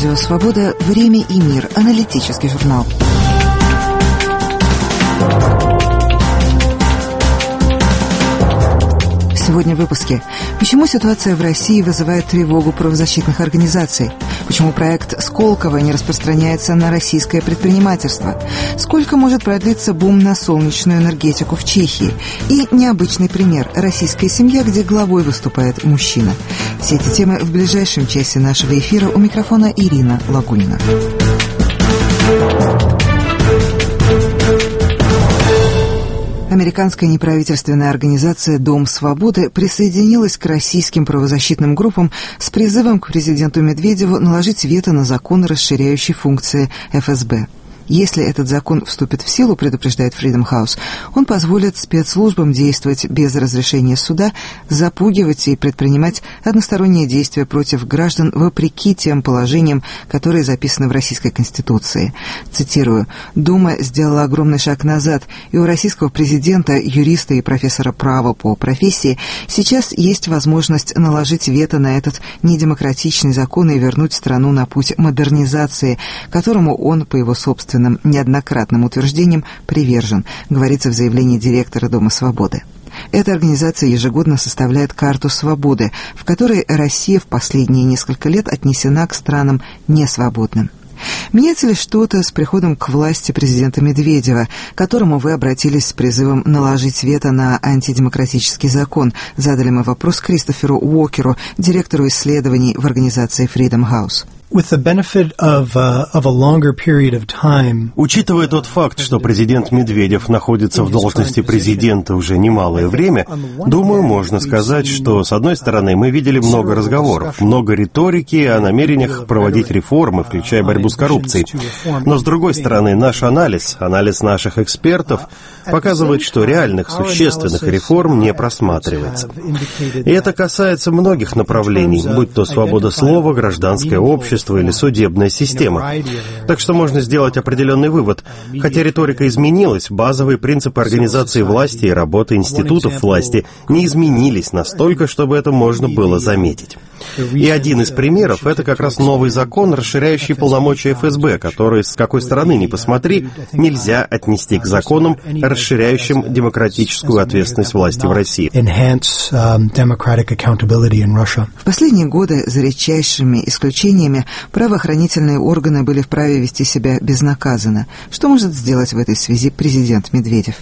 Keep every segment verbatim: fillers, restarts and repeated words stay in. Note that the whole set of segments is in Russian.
Радио Свобода. Время и мир. Аналитический журнал. Сегодня в выпуске. Почему ситуация в России вызывает тревогу правозащитных организаций? Почему проект Сколково не распространяется на российское предпринимательство? Сколько может продлиться бум на солнечную энергетику в Чехии? И необычный пример – российская семья, где главой выступает мужчина. Все эти темы в ближайшем часе нашего эфира. У микрофона Ирина Лагунина. Американская неправительственная организация «Дом свободы» присоединилась к российским правозащитным группам с призывом к президенту Медведеву наложить вето на закон, расширяющий функции эф эс бэ. Если этот закон вступит в силу, предупреждает Freedom House, он позволит спецслужбам действовать без разрешения суда, запугивать и предпринимать односторонние действия против граждан вопреки тем положениям, которые записаны в Российской Конституции. Цитирую: «Дума сделала огромный шаг назад, и у российского президента, юриста и профессора права по профессии сейчас есть возможность наложить вето на этот недемократичный закон и вернуть страну на путь модернизации, которому он, по его собственным неоднократным утверждением, привержен», говорится в заявлении директора Дома свободы. Эта организация ежегодно составляет карту свободы, в которой Россия в последние несколько лет отнесена к странам несвободным. Меняется ли что-то с приходом к власти президента Медведева, к которому вы обратились с призывом наложить вето на антидемократический закон? Задали мы вопрос Кристоферу Уокеру, директору исследований в организации Freedom House. With the benefit of, uh, of a longer period of time, учитывая тот факт, что президент Медведев находится в должности президента уже немалое время, думаю, можно сказать, что, с одной стороны, мы видели много разговоров, много риторики о намерениях проводить реформы, включая борьбу с коррупцией. Но, с другой стороны, наш анализ, анализ наших экспертов, показывает, что реальных, существенных реформ не просматривается. И это касается многих направлений, будь то свобода слова, гражданское общество или судебная система. Так что можно сделать определенный вывод. Хотя риторика изменилась, базовые принципы организации власти и работы институтов власти не изменились настолько, чтобы это можно было заметить. И один из примеров — это как раз новый закон, расширяющий полномочия эф эс бэ, который, с какой стороны ни посмотри, нельзя отнести к законам, расширяющим демократическую ответственность власти в России. В последние годы, за редчайшими исключениями, правоохранительные органы были вправе вести себя безнаказанно. Что может сделать в этой связи президент Медведев?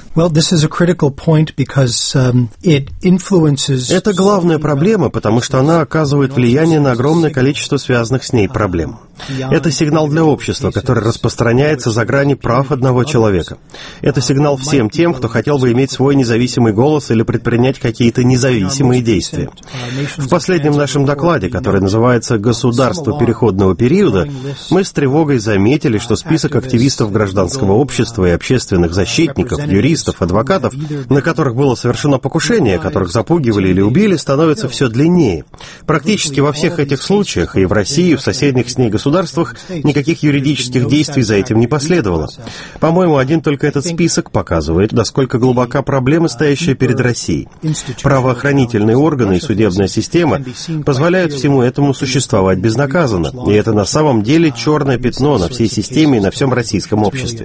Это главная проблема, потому что она оказывает влияние на огромное количество связанных с ней проблем. Это сигнал для общества, который распространяется за грани прав одного человека. Это сигнал всем тем, кто хотел бы иметь свой независимый голос или предпринять какие-то независимые действия. В последнем нашем докладе, который называется «Государство переходного периода», мы с тревогой заметили, что список активистов гражданского общества и общественных защитников, юристов, адвокатов, на которых было совершено покушение, которых запугивали или убили, становится все длиннее. Практически во всех этих случаях, и в России, и в соседних с ней государствах, никаких юридических действий за этим не последовало. По-моему, один только этот список показывает, насколько глубока проблема, стоящая перед Россией. Правоохранительные органы и судебная система позволяют всему этому существовать безнаказанно, и это на самом деле черное пятно на всей системе и на всем российском обществе.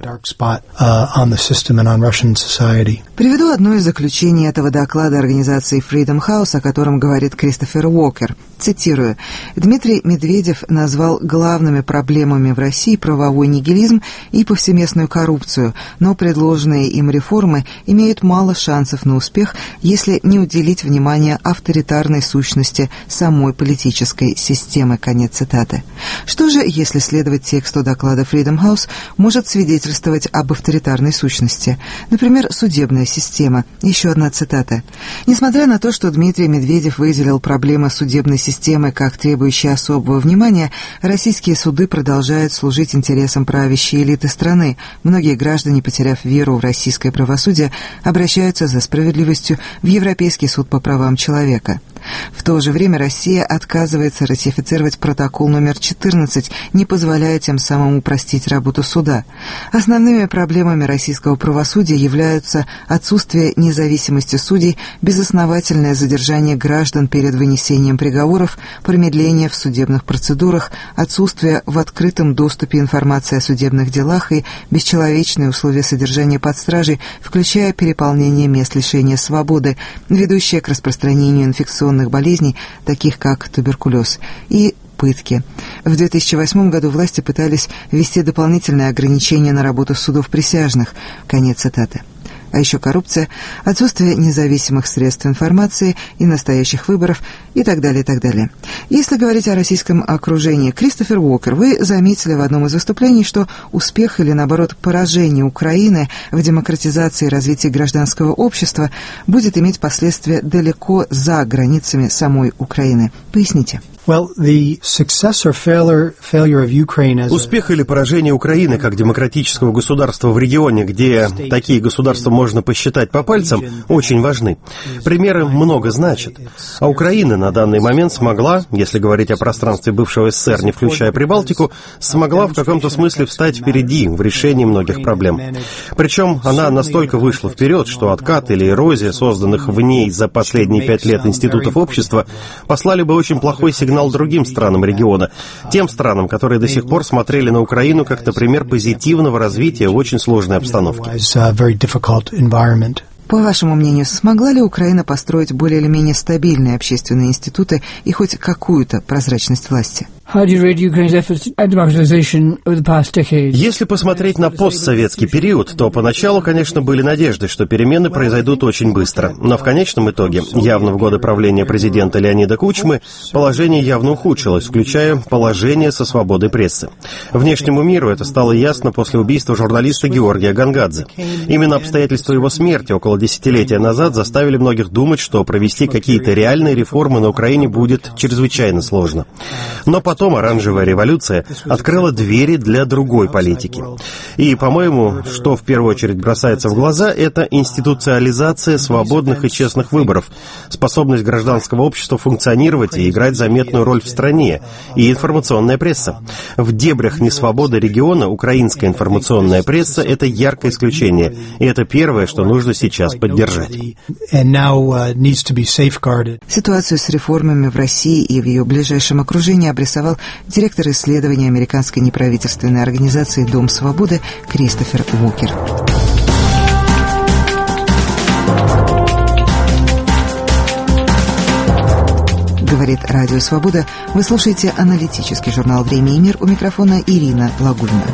Приведу одно из заключений этого доклада организации Freedom House, о котором говорит Кристофер Уокер. Цитирую: «Дмитрий Медведев назвал главными проблемами в России правовой нигилизм и повсеместную коррупцию, но предложенные им реформы имеют мало шансов на успех, если не уделить внимание авторитарной сущности самой политической системы». Конец цитаты. Что же, если следовать тексту доклада Freedom House, может свидетельствовать об авторитарной сущности? Например, судебная система. Еще одна цитата. «Несмотря на то, что Дмитрий Медведев выделил проблемы судебной системы как требующие особого внимания, российские суды продолжают служить интересам правящей элиты страны. Многие граждане, потеряв веру в российское правосудие, обращаются за справедливостью в Европейский суд по правам человека. В то же время Россия отказывается ратифицировать протокол номер четырнадцать, не позволяя тем самым упростить работу суда. Основными проблемами российского правосудия являются отсутствие независимости судей, безосновательное задержание граждан перед вынесением приговоров, промедление в судебных процедурах, отсутствие в открытом доступе информации о судебных делах и бесчеловечные условия содержания под стражей, включая переполнение мест лишения свободы, ведущие к распространению инфекционных болезней, таких как туберкулез, и пытки. В две тысячи восьмом году власти пытались ввести дополнительные ограничения на работу судов присяжных. Конец цитаты. А еще коррупция, отсутствие независимых средств информации и настоящих выборов и так далее, и так далее. Если говорить о российском окружении, Кристофер Уокер, вы заметили в одном из выступлений, что успех или, наоборот, поражение Украины в демократизации и развитии гражданского общества будет иметь последствия далеко за границами самой Украины. Поясните. Успех или поражение Украины как демократического государства в регионе, где такие государства можно посчитать по пальцам, очень важны. Примеры много значат. А Украина на данный момент смогла, если говорить о пространстве бывшего СССР, не включая Прибалтику, смогла в каком-то смысле встать впереди в решении многих проблем. Причем она настолько вышла вперед, что откат или эрозия, созданных в ней за последние пять лет институтов общества, послали бы очень плохой сигнал другим странам региона, тем странам, которые до сих пор смотрели на Украину как, например, позитивного развития в очень сложной обстановке. По вашему мнению, смогла ли Украина построить более или менее стабильные общественные институты и хоть какую-то прозрачность власти? Если посмотреть на постсоветский период, то поначалу, конечно, были надежды, что перемены произойдут очень быстро. Но в конечном итоге, явно в годы правления президента Леонида Кучмы, положение явно ухудшилось, включая положение со свободой прессы. Внешнему миру это стало ясно после убийства журналиста Георгия Гонгадзе. Именно обстоятельства его смерти около десятилетия назад заставили многих думать, что провести какие-то реальные реформы на Украине будет чрезвычайно сложно. Но потом оранжевая революция открыла двери для другой политики. И, по-моему, что в первую очередь бросается в глаза, это институциализация свободных и честных выборов, способность гражданского общества функционировать и играть заметную роль в стране, и информационная пресса. В дебрях несвободы региона украинская информационная пресса — это яркое исключение, и это первое, что нужно сейчас поддержать. Ситуацию с реформами в России и в ее ближайшем окружении обрисовал директор исследований американской неправительственной организации «Дом свободы» Кристофер Уокер. Говорит Радио Свобода. Вы слушаете аналитический журнал «Время и мир». У микрофона Ирина Лагунина.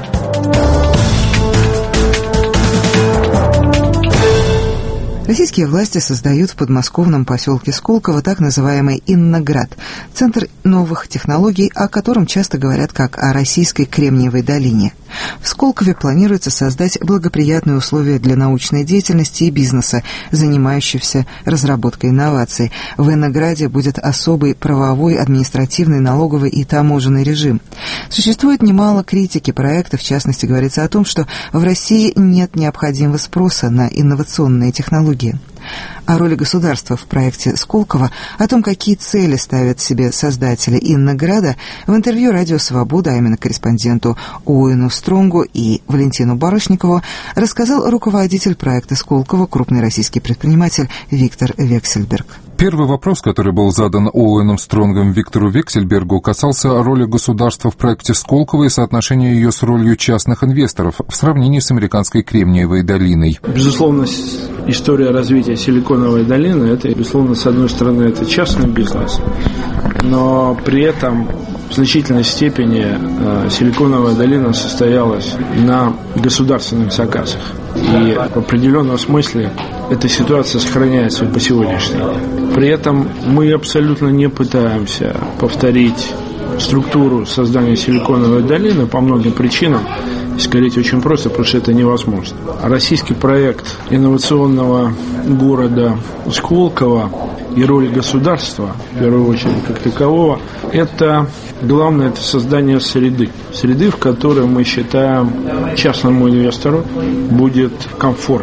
Российские власти создают в подмосковном поселке Сколково так называемый Инноград, центр новых технологий, о котором часто говорят как о российской Кремниевой долине. В Сколкове планируется создать благоприятные условия для научной деятельности и бизнеса, занимающегося разработкой инноваций. В Иннограде будет особый правовой, административный, налоговый и таможенный режим. Существует немало критики проекта, в частности, говорится о том, что в России нет необходимого спроса на инновационные технологии. О роли государства в проекте Сколково, о том, какие цели ставят себе создатели Иннограда, в интервью «Радио Свобода», а именно корреспонденту Оуэну Стронгу и Валентину Барышникову, рассказал руководитель проекта Сколково, крупный российский предприниматель Виктор Вексельберг. Первый вопрос, который был задан Оуэном Стронгом Виктору Вексельбергу, касался роли государства в проекте Сколково и соотношения ее с ролью частных инвесторов в сравнении с американской Кремниевой долиной. Безусловно, история развития Силиконовой долины, это, безусловно, с одной стороны, это частный бизнес, но при этом в значительной степени э, Силиконовая долина состоялась на государственных заказах. И в определенном смысле эта ситуация сохраняется и по сегодняшний день. При этом мы абсолютно не пытаемся повторить структуру создания Силиконовой долины по многим причинам. Сказать очень просто, потому что это невозможно. Российский проект инновационного города Сколково и роль государства, в первую очередь, как такового, это главное, это создание среды. Среды, в которой мы считаем частному инвестору будет комфортно.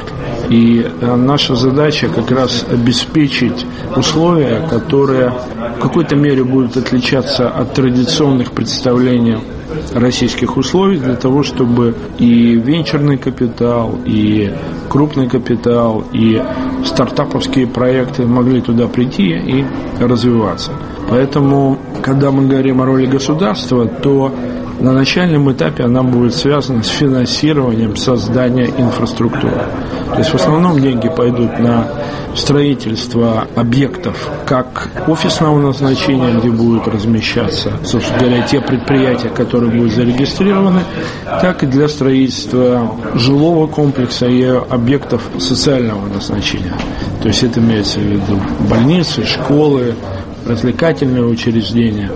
И наша задача как раз обеспечить условия, которые в какой-то мере будут отличаться от традиционных представлений российских условий, для того, чтобы и венчурный капитал, и крупный капитал, и стартаповские проекты могли туда прийти и развиваться. Поэтому, когда мы говорим о роли государства, то на начальном этапе она будет связана с финансированием создания инфраструктуры. То есть в основном деньги пойдут на строительство объектов как офисного назначения, где будут размещаться, собственно говоря, те предприятия, которые будут зарегистрированы, так и для строительства жилого комплекса и объектов социального назначения. То есть это имеется в виду больницы, школы, развлекательные учреждения.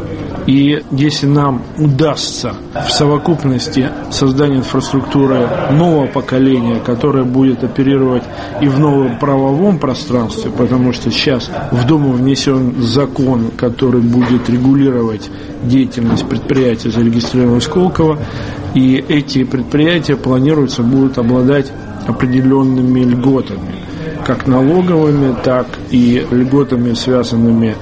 И если нам удастся в совокупности создания инфраструктуры нового поколения, которое будет оперировать и в новом правовом пространстве, потому что сейчас в Думу внесен закон, который будет регулировать деятельность предприятий, зарегистрированных в Сколково, и эти предприятия планируется будут обладать определенными льготами, как налоговыми, так и льготами, связанными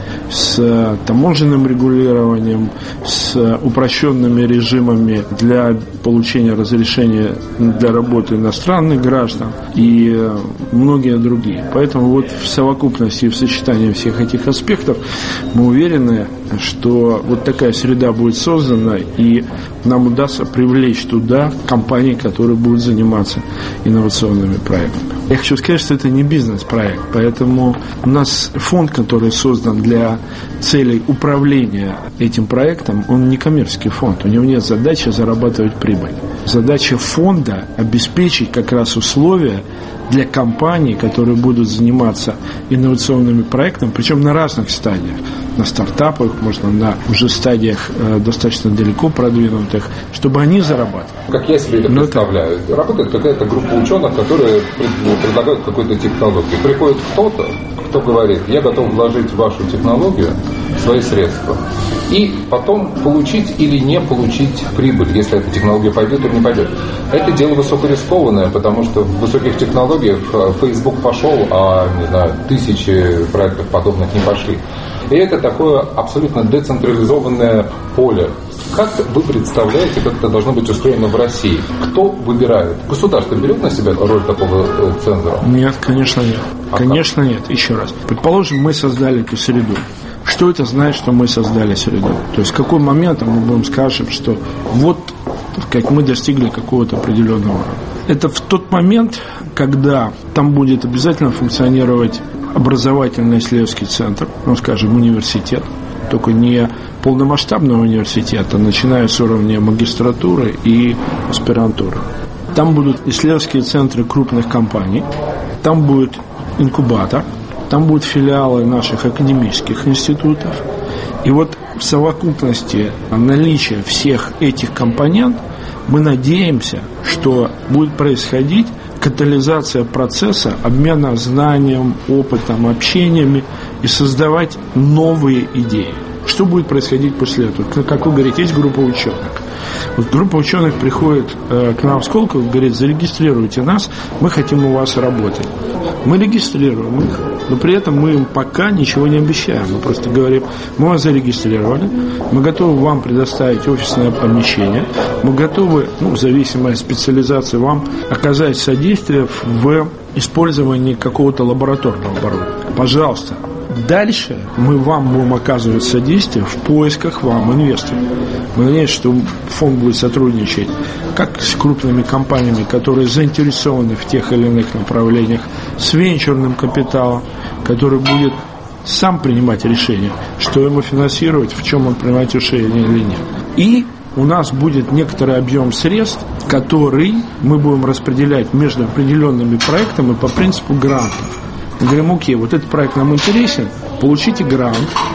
с таможенным регулированием, с упрощенными режимами для получения разрешения для работы иностранных граждан и многие другие. Поэтому вот в совокупности и в сочетании всех этих аспектов мы уверены, что вот такая среда будет создана, и нам удастся привлечь туда компании, которые будут заниматься инновационными проектами. Я хочу сказать, что это не бизнес-проект, поэтому у нас фонд, который создан для целей управления этим проектом, он не коммерческий фонд, у него нет задачи зарабатывать прибыль. Задача фонда – обеспечить как раз условия для компаний, которые будут заниматься инновационными проектами, причем на разных стадиях. На стартапах, можно на уже стадиях э, достаточно далеко продвинутых, чтобы они зарабатывали. Как я себе это Но представляю, это... работает какая-то группа ученых, которые предлагают какую-то технологию. Приходит кто-то, кто говорит, я готов вложить в вашу технологию свои средства, и потом получить или не получить прибыль, если эта технология пойдет или не пойдет. Это дело высокорискованное, потому что в высоких технологиях Facebook пошел, а, не знаю, тысячи проектов подобных не пошли. И это такое абсолютно децентрализованное поле. Как вы представляете, как это должно быть устроено в России? Кто выбирает? Государство берет на себя роль такого цензора? Нет, конечно нет. А конечно как? Нет. Еще раз. Предположим, мы создали эту среду. Что это значит, что мы создали среду? То есть в какой момент мы будем скажем, что вот как мы достигли какого-то определенного уровня. Это в тот момент, когда там будет обязательно функционировать образовательный исследовательский центр, ну, скажем, университет, только не полномасштабного университета, начиная с уровня магистратуры и аспирантуры. Там будут исследовательские центры крупных компаний, там будет инкубатор, там будут филиалы наших академических институтов. И вот в совокупности наличия всех этих компонентов мы надеемся, что будет происходить катализация процесса обмена знанием, опытом, общениями и создавать новые идеи. Что будет происходить после этого? Как вы говорите, есть группа ученых. Вот группа ученых приходит э, к нам в Сколково и говорит, зарегистрируйте нас, мы хотим у вас работать. Мы регистрируем их, но при этом мы им пока ничего не обещаем. Мы просто говорим, мы вас зарегистрировали, мы готовы вам предоставить офисное помещение, мы готовы, ну, в зависимости от специализации, вам оказать содействие в использовании какого-то лабораторного оборудования. Пожалуйста. Дальше мы вам будем оказывать содействие в поисках вам инвесторов. Мы надеемся, что фонд будет сотрудничать как с крупными компаниями, которые заинтересованы в тех или иных направлениях, с венчурным капиталом, который будет сам принимать решение, что ему финансировать, в чем он принимает решение или нет. И у нас будет некоторый объем средств, который мы будем распределять между определенными проектами по принципу грантов. Мы говорим, окей, вот этот проект нам интересен, получите грант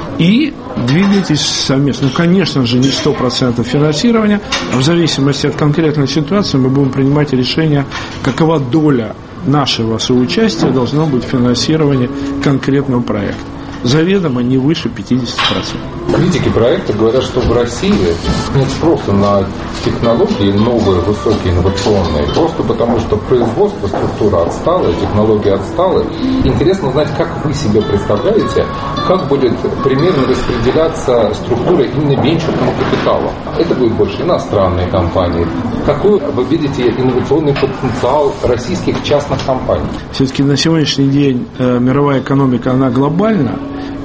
и двигайтесь совместно. Ну, конечно же, не сто процентов финансирования, а в зависимости от конкретной ситуации мы будем принимать решение, какова доля нашего соучастия должно быть в финансировании конкретного проекта. заведомо не выше пятьдесят процентов. Критики проекта говорят, что в России нет спроса на технологии новые, высокие, инновационные, просто потому что производство, структура отстала, технологии отстала. Интересно узнать, как вы себе представляете, как будет примерно распределяться структура именно венчурного капитала. Это будет больше иностранные компании. Какой вы видите инновационный потенциал российских частных компаний? Все-таки на сегодняшний день э, мировая экономика, она глобальна,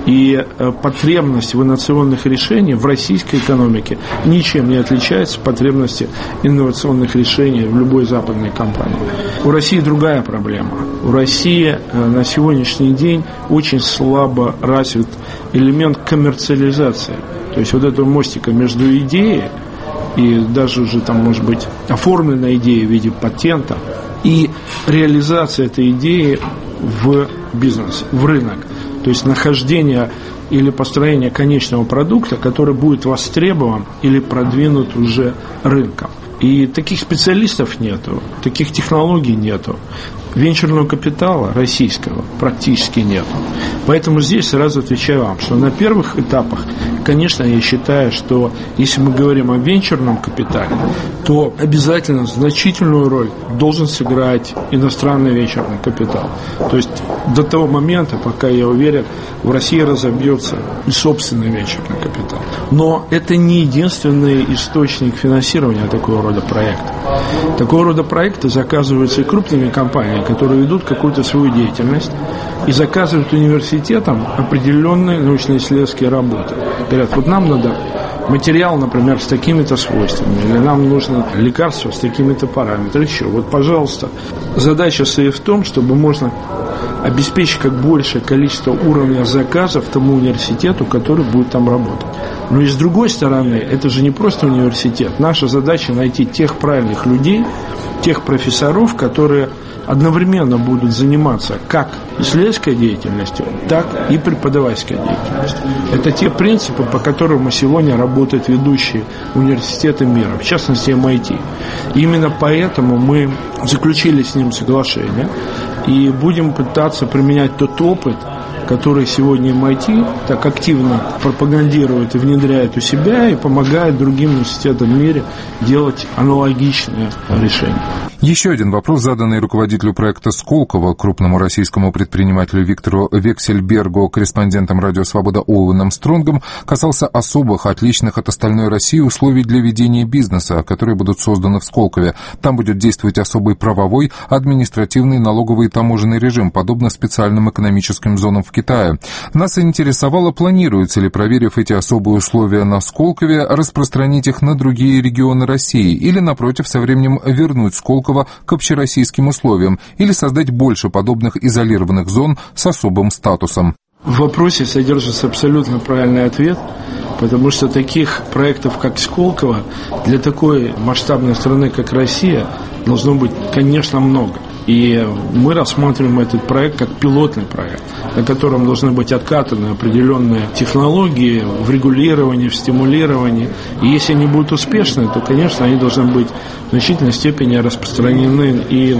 и э, потребность в инновационных решениях в российской экономике ничем не отличается от потребности инновационных решений в любой западной компании. У России другая проблема. У России э, на сегодняшний день очень слабо развит элемент коммерциализации. То есть вот этого мостика между идеей и даже уже там, может быть, оформленная идея в виде патента и реализация этой идеи в бизнес, в рынок. То есть нахождение или построение конечного продукта, который будет востребован или продвинут уже рынком. И таких специалистов нету, таких технологий нету. Венчурного капитала российского практически нету. Поэтому здесь сразу отвечаю вам, что на первых этапах, конечно, я считаю, что если мы говорим о венчурном капитале, то обязательно значительную роль должен сыграть иностранный венчурный капитал. То есть до того момента, пока, я уверен, в России разобьется и собственный венчурный капитал. Но это не единственный источник финансирования такого рода проекта. Такого рода проекты заказываются и крупными компаниями, которые ведут какую-то свою деятельность и заказывают университетам определенные научно-исследовательские работы. Говорят, вот нам надо материал, например, с такими-то свойствами, или нам нужно лекарство с такими-то параметрами, еще. Вот, пожалуйста, задача стоит в том, чтобы можно обеспечить как большее количество уровня заказов тому университету, который будет там работать. Но и с другой стороны, это же не просто университет. Наша задача найти тех правильных людей, тех профессоров, которые одновременно будут заниматься как исследовательской деятельностью, так и преподавательской деятельностью. Это те принципы, по которым сегодня работают ведущие университеты мира, в частности эм ай ти. И именно поэтому мы заключили с ним соглашение и будем пытаться применять тот опыт, который сегодня эм ай ти так активно пропагандирует и внедряет у себя и помогает другим университетам в мире делать аналогичные решения. Еще один вопрос, заданный руководителю проекта Сколково, крупному российскому предпринимателю Виктору Вексельбергу, корреспондентом «Радио Свобода» Оуэном Стронгом, касался особых, отличных от остальной России условий для ведения бизнеса, которые будут созданы в Сколково. Там будет действовать особый правовой, административный, налоговый и таможенный режим, подобно специальным экономическим зонам в Китае. Нас интересовало, планируется ли, проверив эти особые условия на Сколково, распространить их на другие регионы России или, напротив, со временем вернуть Сколково к общероссийским условиям или создать больше подобных изолированных зон с особым статусом. В вопросе содержится абсолютно правильный ответ, потому что таких проектов, как Сколково, для такой масштабной страны, как Россия, должно быть, конечно, много. И мы рассматриваем этот проект как пилотный проект, на котором должны быть откатаны определенные технологии в регулировании, в стимулировании. И если они будут успешны, то, конечно, они должны быть в значительной степени распространены и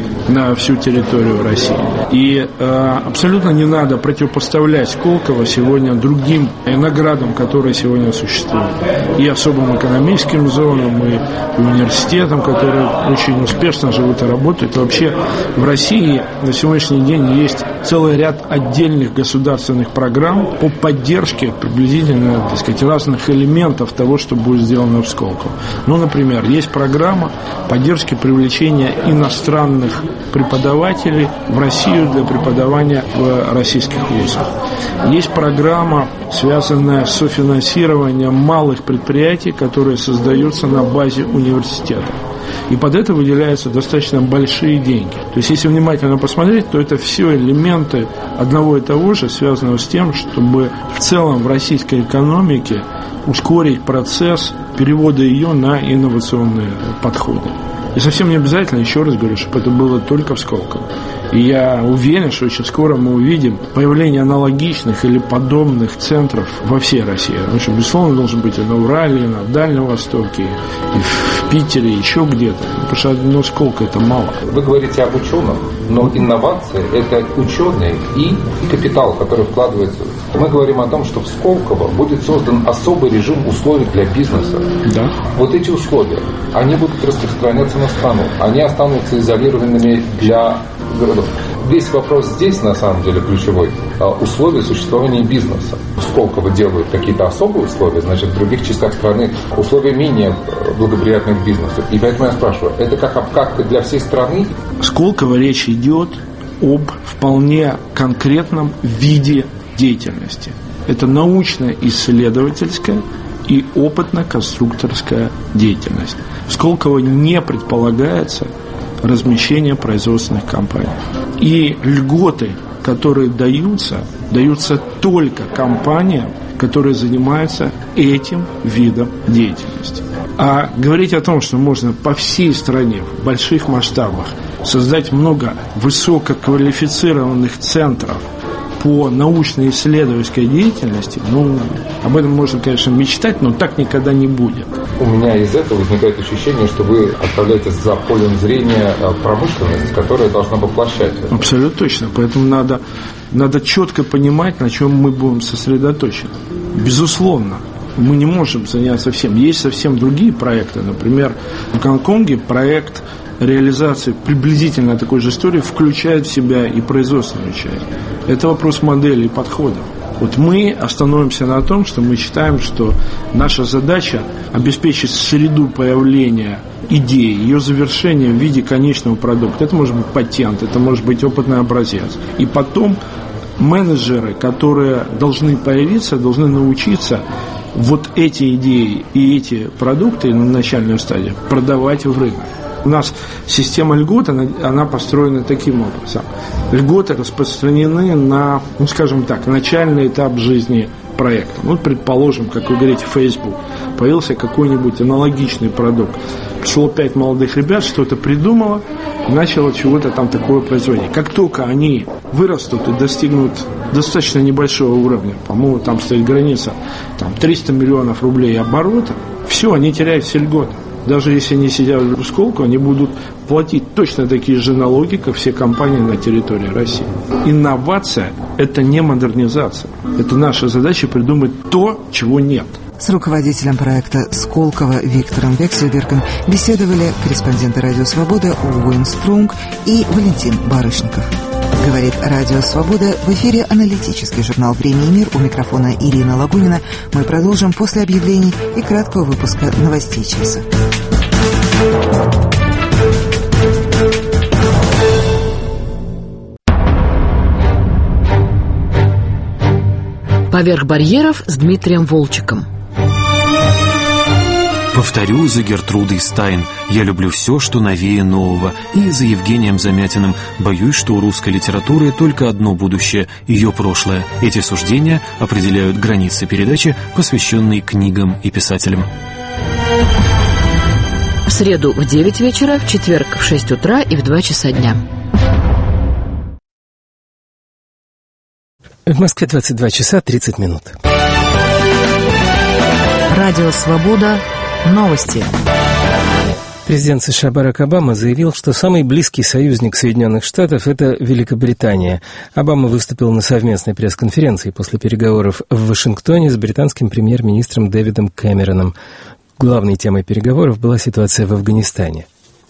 на всю территорию России. И э, абсолютно не надо противопоставлять Сколково сегодня другим наградам, которые сегодня существуют. И особым экономическим зонам, и университетам, которые очень успешно живут и работают. И вообще в России на сегодняшний день есть целый ряд отдельных государственных программ по поддержке приблизительно, так сказать, разных элементов того, что будет сделано в Сколково. Ну, например, есть программа поддержки привлечения иностранных преподавателей в Россию для преподавания в российских вузах. Есть программа, связанная с софинансированием малых предприятий, которые создаются на базе университетов. И под это выделяются достаточно большие деньги. То есть, если внимательно посмотреть, то это все элементы одного и того же, связанного с тем, чтобы в целом в российской экономике ускорить процесс перевода ее на инновационные подходы. И совсем не обязательно, еще раз говорю, чтобы это было только в Сколково. И я уверен, что очень скоро мы увидим появление аналогичных или подобных центров во всей России. Потому что, безусловно, должен быть и на Урале, и на Дальнем Востоке, и в Питере, и еще где-то. Потому что одно Сколково это мало. Вы говорите об ученых, но инновация – это ученые и капитал, который вкладывается. Мы говорим о том, что в Сколково будет создан особый режим условий для бизнеса. Да. Вот эти условия, они будут распространяться на страну. Они останутся изолированными для городов. Весь вопрос здесь, на самом деле, ключевой. Условия существования бизнеса. В Сколково делают какие-то особые условия, значит, в других частях страны условия менее благоприятны к бизнесу. И поэтому я спрашиваю, это как обкатка для всей страны? В Сколково речь идет об вполне конкретном виде деятельности. Это научно-исследовательская и опытно-конструкторская деятельность. В Сколково не предполагается размещение производственных компаний. И льготы, которые даются, даются только компаниям, которые занимаются этим видом деятельности. А говорить о том, что можно по всей стране в больших масштабах создать много высококвалифицированных центров по научно-исследовательской деятельности, ну, об этом можно, конечно, мечтать, но так никогда не будет. У меня из этого возникает ощущение, что вы отправляетесь за полем зрения промышленность, которая должна воплощать это. Абсолютно точно. Поэтому надо, надо четко понимать, на чем мы будем сосредоточены. Безусловно, мы не можем заняться всем. Есть совсем другие проекты. Например, в Гонконге проект реализации приблизительно такой же истории включает в себя и производственную часть. Это вопрос модели и подходов. Вот мы остановимся на том, что мы считаем, что наша задача обеспечить среду появления идеи, ее завершение в виде конечного продукта. Это может быть патент, это может быть опытный образец. И потом менеджеры, которые должны появиться, должны научиться вот эти идеи и эти продукты на начальной стадии продавать в рынок. У нас система льгот, она, она построена таким образом. Льготы распространены на, ну скажем так, начальный этап жизни проекта. Вот, предположим, как вы говорите, Facebook, появился какой-нибудь аналогичный продукт. Пришло пять молодых ребят, что-то придумало, начало чего-то там такое производить. Как только они вырастут и достигнут достаточно небольшого уровня, по-моему, там стоит граница там, триста миллионов рублей оборота, все, они теряют все льготы. Даже если они сидят в Сколково, они будут платить точно такие же налоги, как все компании на территории России. Инновация – это не модернизация. Это наша задача придумать то, чего нет. С руководителем проекта «Сколково» Виктором Вексельбергом беседовали корреспонденты «Радио Свобода» Оуэн Спрунг и Валентин Барышников. Говорит «Радио Свобода», в эфире аналитический журнал «Время и мир». У микрофона Ирина Лагунина. Мы продолжим после объявлений и краткого выпуска новостей часа. «Поверх барьеров» с Дмитрием Волчиком. Повторю за Гертрудой Стайн: я люблю все, что новее нового. И за Евгением Замятиным: боюсь, что у русской литературы только одно будущее — ее прошлое. Эти суждения определяют границы передачи, посвященной книгам и писателям. В среду в девять вечера, в четверг в шесть утра и в два часа дня. В Москве двадцать два часа тридцать минут. Радио «Свобода». Новости. Президент США Барак Обама заявил, что самый близкий союзник Соединенных Штатов – это Великобритания. Обама выступил на совместной пресс-конференции после переговоров в Вашингтоне с британским премьер-министром Дэвидом Кэмероном. Главной темой переговоров была ситуация в Афганистане.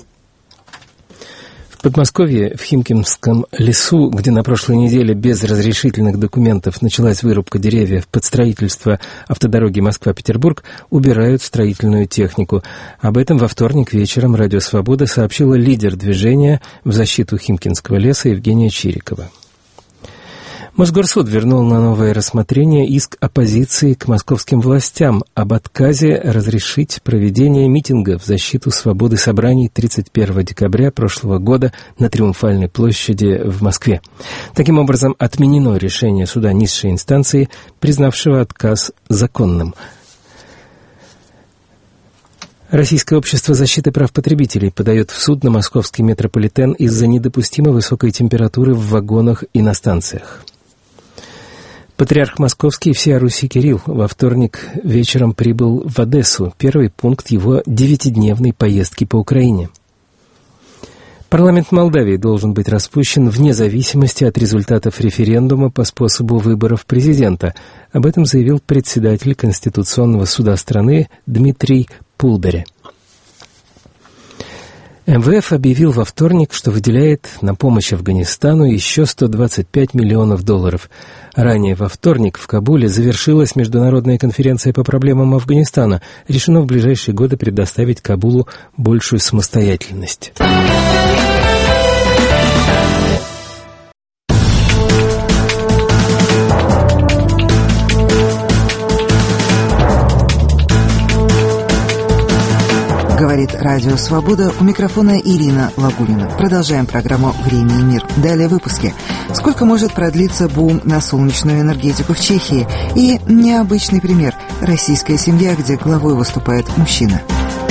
В Подмосковье, в Химкинском лесу, где на прошлой неделе без разрешительных документов началась вырубка деревьев под строительство автодороги Москва-Петербург, убирают строительную технику. Об этом во вторник вечером «Радио Свобода» сообщила лидер движения в защиту Химкинского леса Евгения Чирикова. Мосгорсуд вернул на новое рассмотрение иск оппозиции к московским властям об отказе разрешить проведение митинга в защиту свободы собраний тридцать первого декабря прошлого года на Триумфальной площади в Москве. Таким образом, отменено решение суда низшей инстанции, признавшего отказ законным. Российское общество защиты прав потребителей подает в суд на московский метрополитен из-за недопустимо высокой температуры в вагонах и на станциях. Патриарх Московский всея Руси Кирилл во вторник вечером прибыл в Одессу, первый пункт его девятидневной поездки по Украине. Парламент Молдавии должен быть распущен вне зависимости от результатов референдума по способу выборов президента. Об этом заявил председатель Конституционного суда страны Дмитрий Пулбери. эм вэ эф объявил во вторник, что выделяет на помощь Афганистану еще сто двадцать пять миллионов долларов. Ранее во вторник в Кабуле завершилась международная конференция по проблемам Афганистана. Решено в ближайшие годы предоставить Кабулу большую самостоятельность. Говорит Радио Свобода, у микрофона Ирина Лагунина. Продолжаем программу «Время и мир». Далее выпуски. Сколько может продлиться бум на солнечную энергетику в Чехии? И необычный пример. Российская семья, где главой выступает мужчина.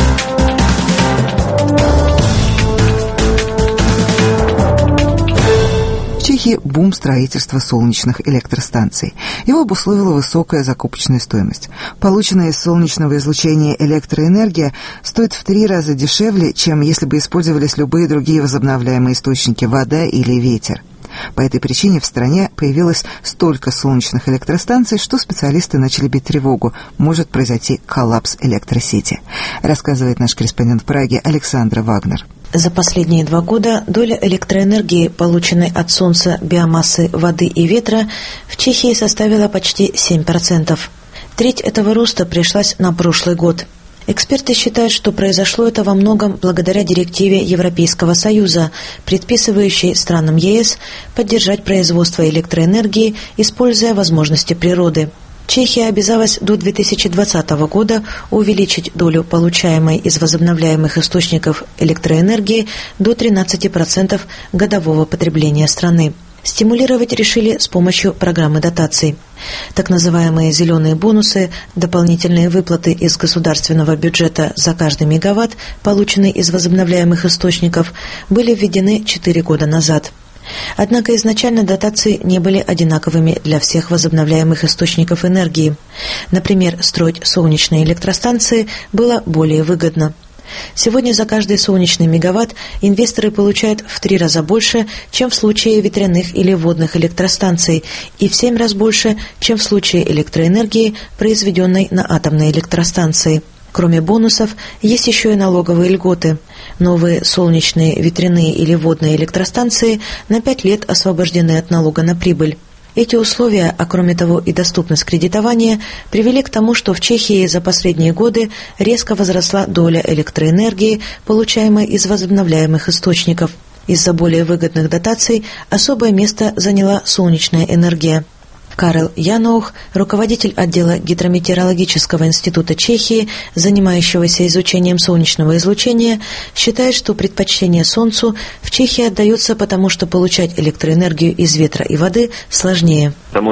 В Чехии бум строительства солнечных электростанций. Его обусловила высокая закупочная стоимость. Полученная из солнечного излучения электроэнергия стоит в три раза дешевле, чем если бы использовались любые другие возобновляемые источники – вода или ветер. По этой причине в стране появилось столько солнечных электростанций, что специалисты начали бить тревогу. Может произойти коллапс электросети. Рассказывает наш корреспондент в Праге Александра Вагнер. За последние два года доля электроэнергии, полученной от солнца, биомассы, воды и ветра, в Чехии составила почти семь процентов. Треть этого роста пришлась на прошлый год. Эксперты считают, что произошло это во многом благодаря директиве Европейского Союза, предписывающей странам е эс поддержать производство электроэнергии, используя возможности природы. Чехия обязалась до две тысячи двадцатого года увеличить долю получаемой из возобновляемых источников электроэнергии до тринадцати процентов годового потребления страны. Стимулировать решили с помощью программы дотаций. Так называемые «зеленые бонусы», дополнительные выплаты из государственного бюджета за каждый мегаватт, полученный из возобновляемых источников, были введены четыре года назад. Однако изначально дотации не были одинаковыми для всех возобновляемых источников энергии. Например, строить солнечные электростанции было более выгодно. Сегодня за каждый солнечный мегаватт инвесторы получают в три раза больше, чем в случае ветряных или водных электростанций, и в семь раз больше, чем в случае электроэнергии, произведенной на атомной электростанции. Кроме бонусов, есть еще и налоговые льготы. Новые солнечные, ветряные или водные электростанции на пять лет освобождены от налога на прибыль. Эти условия, а кроме того и доступность кредитования, привели к тому, что в Чехии за последние годы резко возросла доля электроэнергии, получаемой из возобновляемых источников. Из-за более выгодных дотаций особое место заняла солнечная энергия. Карел Янаух, руководитель отдела Гидрометеорологического института Чехии, занимающегося изучением солнечного излучения, считает, что предпочтение Солнцу в Чехии отдается потому, что получать электроэнергию из ветра и воды сложнее.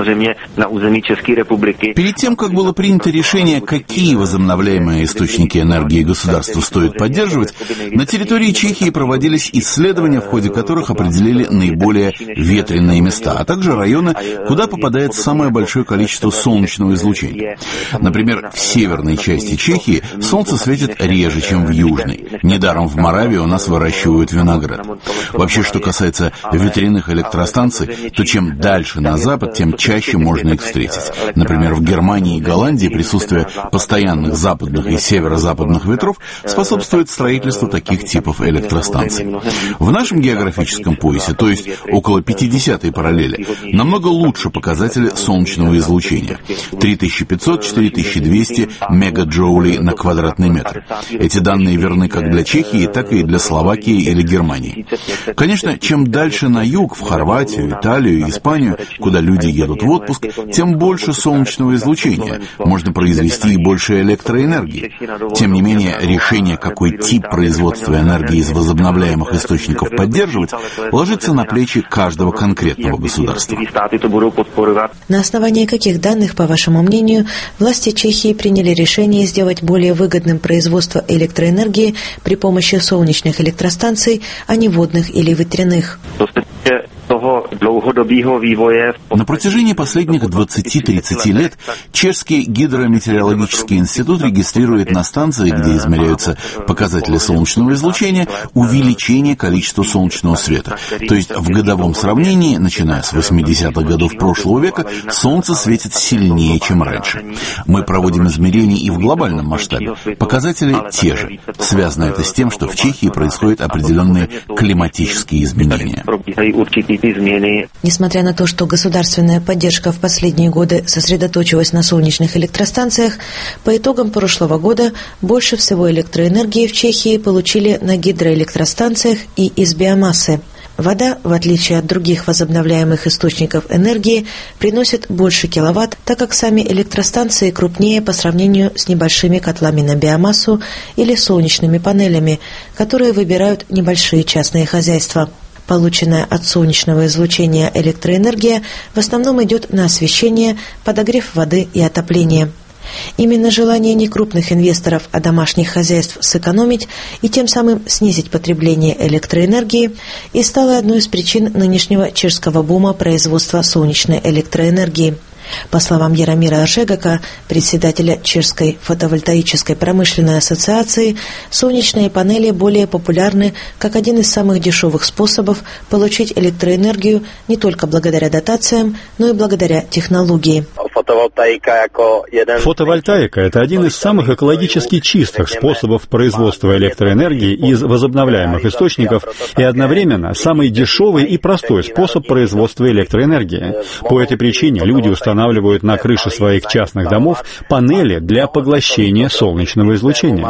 Перед тем, как было принято решение, какие возобновляемые источники энергии государству стоит поддерживать, на территории Чехии проводились исследования, в ходе которых определили наиболее ветреные места, а также районы, куда попадает самое большое количество солнечного излучения. Например, в северной части Чехии солнце светит реже, чем в южной. Недаром в Моравии у нас выращивают виноград. Вообще, что касается ветряных электростанций, то чем дальше на запад, тем чаще можно их встретить. Например, в Германии и Голландии присутствие постоянных западных и северо-западных ветров способствует строительству таких типов электростанций. В нашем географическом поясе, то есть около пятидесятой параллели, намного лучше показатели солнечного излучения – три тысячи пятьсот - четыре тысячи двести мегаджоулей на квадратный метр. Эти данные верны как для Чехии, так и для Словакии или Германии. Конечно, чем дальше на юг, в Хорватию, Италию, Испанию, куда люди едут в отпуск, тем больше солнечного излучения, можно произвести и больше электроэнергии. Тем не менее, решение, какой тип производства энергии из возобновляемых источников поддерживать, ложится на плечи каждого конкретного государства. На основании каких данных, по вашему мнению, власти Чехии приняли решение сделать более выгодным производство электроэнергии при помощи солнечных электростанций, а не водных или ветряных? На протяжении последних двадцати-тридцати лет Чешский гидрометеорологический институт регистрирует на станции, где измеряются показатели солнечного излучения, увеличение количества солнечного света. То есть в годовом сравнении, начиная с восьмидесятых годов прошлого века, солнце светит сильнее, чем раньше. Мы проводим измерения и в глобальном масштабе. Показатели те же. Связано это с тем, что в Чехии происходят определенные климатические изменения. Несмотря на то, что государственная поддержка в последние годы сосредоточилась на солнечных электростанциях, по итогам прошлого года больше всего электроэнергии в Чехии получили на гидроэлектростанциях и из биомассы. Вода, в отличие от других возобновляемых источников энергии, приносит больше киловатт, так как сами электростанции крупнее по сравнению с небольшими котлами на биомассу или солнечными панелями, которые выбирают небольшие частные хозяйства. Полученная от солнечного излучения электроэнергия в основном идет на освещение, подогрев воды и отопление. Именно желание не крупных инвесторов, а домашних хозяйств сэкономить и тем самым снизить потребление электроэнергии и стало одной из причин нынешнего чешского бума производства солнечной электроэнергии. По словам Яромира Ожегака, председателя Чешской фотовольтаической промышленной ассоциации, солнечные панели более популярны как один из самых дешевых способов получить электроэнергию не только благодаря дотациям, но и благодаря технологии. Фотовольтаика – это один из самых экологически чистых способов производства электроэнергии из возобновляемых источников и одновременно самый дешевый и простой способ производства электроэнергии. По этой причине люди устанавливают на крыше своих частных домов панели для поглощения солнечного излучения.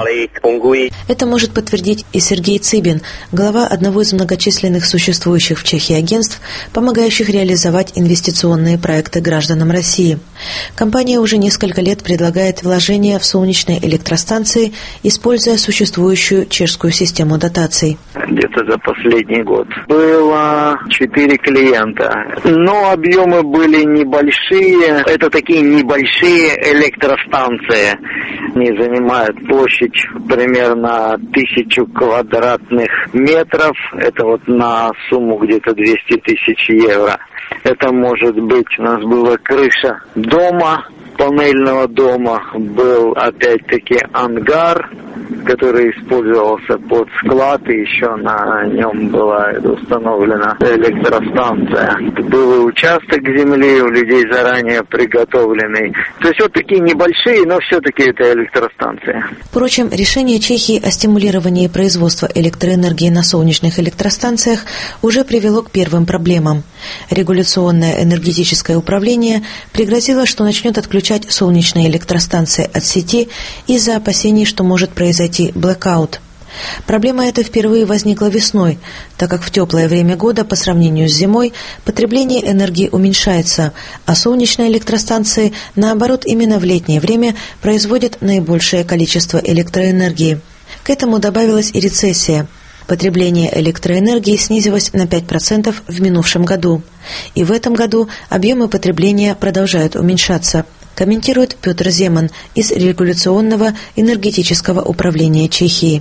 Это может подтвердить и Сергей Цыбин, глава одного из многочисленных существующих в Чехии агентств, помогающих реализовать инвестиционные проекты гражданам России. Компания уже несколько лет предлагает вложения в солнечные электростанции, используя существующую чешскую систему дотаций. Где-то за последний год было четыре клиента, но объемы были небольшие. Это такие небольшие электростанции. Они занимают площадь примерно тысячу квадратных метров. Это вот на сумму где-то двести тысяч евро. Это может быть, у нас была крыша дома, панельного дома, был опять-таки ангар, который использовался под склад, и еще на нем была установлена электростанция. Был участок земли у людей заранее приготовленный. То есть вот такие небольшие, но все-таки это электростанции. Впрочем, решение Чехии о стимулировании производства электроэнергии на солнечных электростанциях уже привело к первым проблемам. Регуляционное энергетическое управление пригрозило, что начнет отключать солнечные электростанции от сети из-за опасений, что может произойти блэкаут. Проблема эта впервые возникла весной, так как в теплое время года по сравнению с зимой потребление энергии уменьшается, а солнечные электростанции, наоборот, именно в летнее время производят наибольшее количество электроэнергии. К этому добавилась и рецессия. Потребление электроэнергии снизилось на пять процентов в минувшем году. И в этом году объемы потребления продолжают уменьшаться, комментирует Петр Земан из регуляционного энергетического управления Чехии.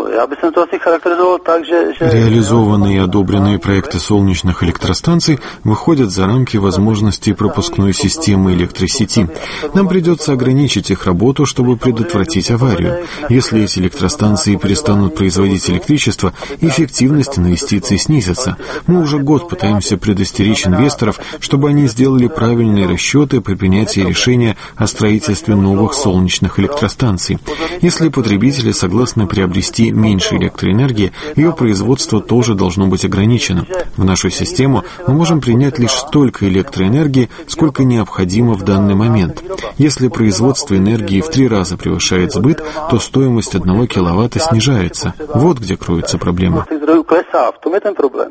Реализованные и одобренные проекты солнечных электростанций выходят за рамки возможностей пропускной системы электросети. Нам придется ограничить их работу, чтобы предотвратить аварию. Если эти электростанции перестанут производить электричество, эффективность инвестиций снизится. Мы уже год пытаемся предостеречь инвесторов, чтобы они сделали правильные расчеты при принятии решения о строительстве новых солнечных электростанций. Если потребители согласны приобрести меньше электроэнергии, ее производство тоже должно быть ограничено. В нашу систему мы можем принять лишь столько электроэнергии, сколько необходимо в данный момент. Если производство энергии в три раза превышает сбыт, то стоимость одного киловатта снижается. Вот где кроется проблема.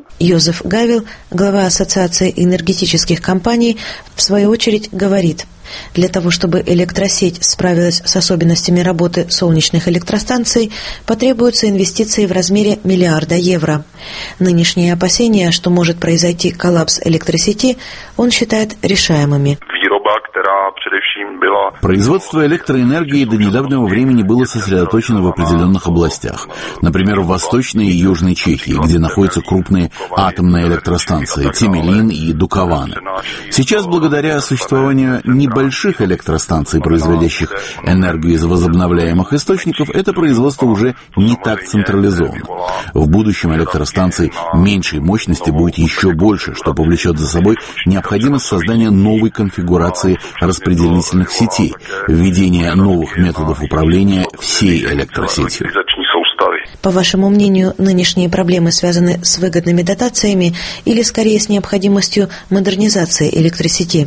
Йозеф Гавил, глава Ассоциации энергетических компаний, в свою очередь говорит: Для того, чтобы электросеть справилась с особенностями работы солнечных электростанций, потребуются инвестиции в размере миллиарда евро. Нынешние опасения, что может произойти коллапс электросети, он считает решаемыми. Производство электроэнергии до недавнего времени было сосредоточено в определенных областях. Например, в Восточной и Южной Чехии, где находятся крупные атомные электростанции Темелин и Дукованы. Сейчас, благодаря существованию небольших электростанций, производящих энергию из возобновляемых источников, это производство уже не так централизовано. В будущем электростанций меньшей мощности будет еще больше, что повлечет за собой необходимость создания новой конфигурации распределительных сетей, введение новых методов управления всей электросетью. По вашему мнению, нынешние проблемы связаны с выгодными дотациями или скорее с необходимостью модернизации электросети?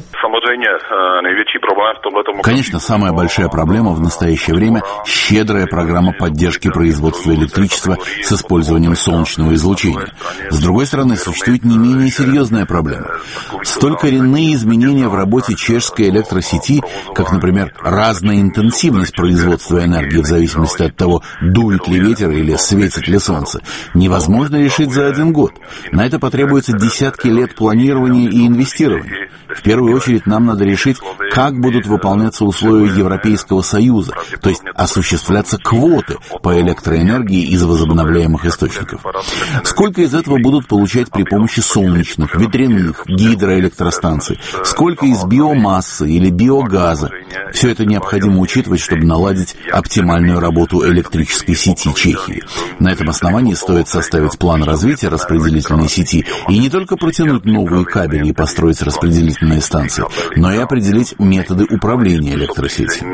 Конечно, самая большая проблема в настоящее время – щедрая программа поддержки производства электричества с использованием солнечного излучения. С другой стороны, существует не менее серьезная проблема. Столь коренные изменения в работе чешской электросети, как, например, разная интенсивность производства энергии в зависимости от того, дует ли ветер или светит ли солнце, невозможно решить за один год. На это потребуется десятки лет планирования и инвестирования. В первую очередь нам надо решить, как будут выполняться условия Европейского Союза, то есть осуществляться квоты по электроэнергии из возобновляемых источников. Сколько из этого будут получать при помощи солнечных, ветряных, гидроэлектростанций, сколько из биомассы или биогаза. Все это необходимо учитывать, чтобы наладить оптимальную работу электрической сети Чехии. На этом основании стоит составить план развития распределительной сети и не только протянуть новые кабели и построить распределительные станции, но и определить методы управления электросетью.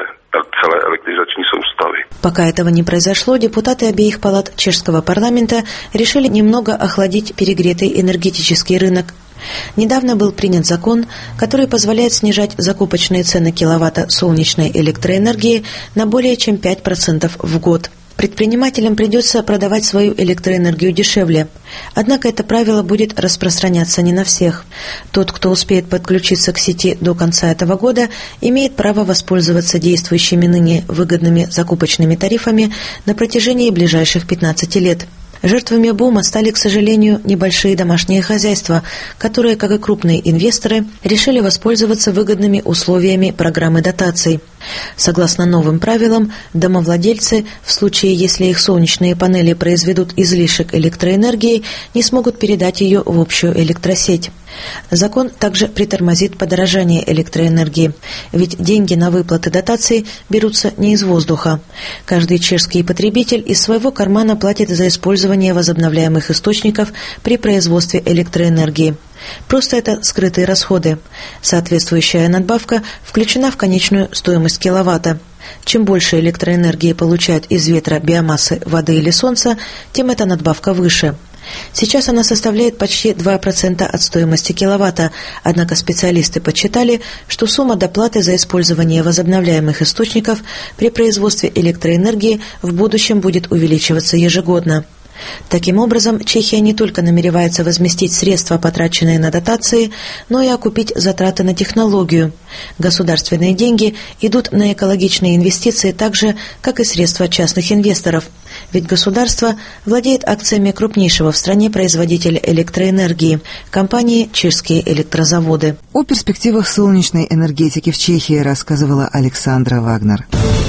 Пока этого не произошло, депутаты обеих палат чешского парламента решили немного охладить перегретый энергетический рынок. Недавно был принят закон, который позволяет снижать закупочные цены киловатта солнечной электроэнергии на более чем пять процентов в год. Предпринимателям придется продавать свою электроэнергию дешевле. Однако это правило будет распространяться не на всех. Тот, кто успеет подключиться к сети до конца этого года, имеет право воспользоваться действующими ныне выгодными закупочными тарифами на протяжении ближайших пятнадцати лет. Жертвами бума стали, к сожалению, небольшие домашние хозяйства, которые, как и крупные инвесторы, решили воспользоваться выгодными условиями программы дотаций. Согласно новым правилам, домовладельцы, в случае, если их солнечные панели произведут излишек электроэнергии, не смогут передать ее в общую электросеть. Закон также притормозит подорожание электроэнергии, ведь деньги на выплаты дотаций берутся не из воздуха. Каждый чешский потребитель из своего кармана платит за использование возобновляемых источников при производстве электроэнергии. Просто это скрытые расходы. Соответствующая надбавка включена в конечную стоимость киловатта. Чем больше электроэнергии получают из ветра, биомассы, воды или солнца, тем эта надбавка выше. Сейчас она составляет почти два процента от стоимости киловатта, однако специалисты подсчитали, что сумма доплаты за использование возобновляемых источников при производстве электроэнергии в будущем будет увеличиваться ежегодно. Таким образом, Чехия не только намеревается возместить средства, потраченные на дотации, но и окупить затраты на технологию. Государственные деньги идут на экологичные инвестиции так же, как и средства частных инвесторов. Ведь государство владеет акциями крупнейшего в стране производителя электроэнергии – компании «Чешские электрозаводы». О перспективах солнечной энергетики в Чехии рассказывала Александра Вагнер.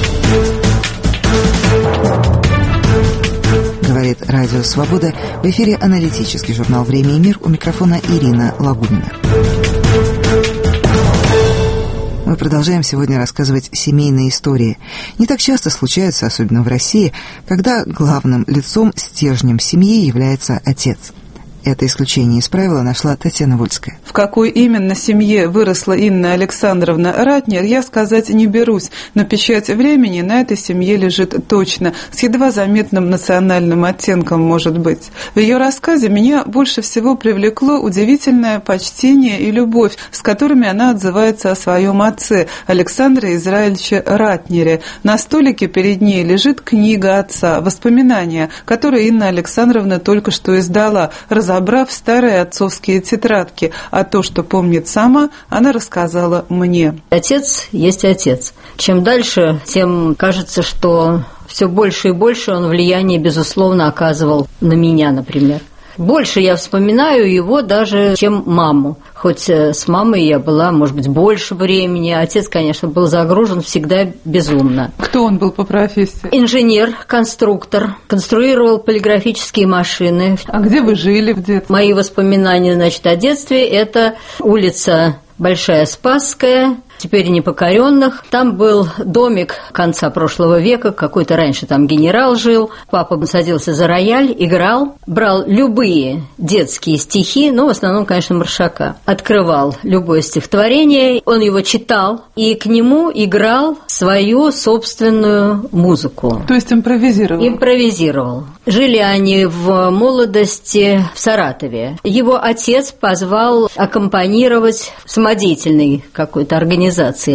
Говорит Радио Свобода. В эфире аналитический журнал «Время и мир». У микрофона Ирина Лагунина. Мы продолжаем сегодня рассказывать семейные истории. Не так часто случается, особенно в России, когда главным лицом, стержнем семьи является отец. Это исключение из правила нашла Татьяна Вольская. В какой именно семье выросла Инна Александровна Ратнер, я сказать не берусь, но печать времени на этой семье лежит точно, с едва заметным национальным оттенком, может быть. В ее рассказе меня больше всего привлекло удивительное почтение и любовь, с которыми она отзывается о своем отце, Александре Израильевиче Ратнере. На столике перед ней лежит книга отца, воспоминания, которые Инна Александровна только что издала, разобрала собрав старые отцовские тетрадки, а то, что помнит сама, она рассказала мне. Отец есть отец. Чем дальше, тем кажется, что все больше и больше он влияние, безусловно, оказывал на меня, например. Больше я вспоминаю его даже, чем маму. Хоть с мамой я была, может быть, больше времени. Отец, конечно, был загружен всегда безумно. Кто он был по профессии? Инженер, конструктор. Конструировал полиграфические машины. А где вы жили в детстве? Мои воспоминания, значит, о детстве – это улица Большая Спасская, теперь непокоренных. Там был домик конца прошлого века, какой-то раньше там генерал жил. Папа садился за рояль, играл, брал любые детские стихи, но в основном, конечно, Маршака. Открывал любое стихотворение, он его читал, и к нему играл свою собственную музыку. То есть импровизировал? Импровизировал. Жили они в молодости в Саратове. Его отец позвал аккомпанировать самодеятельной какой-то организации.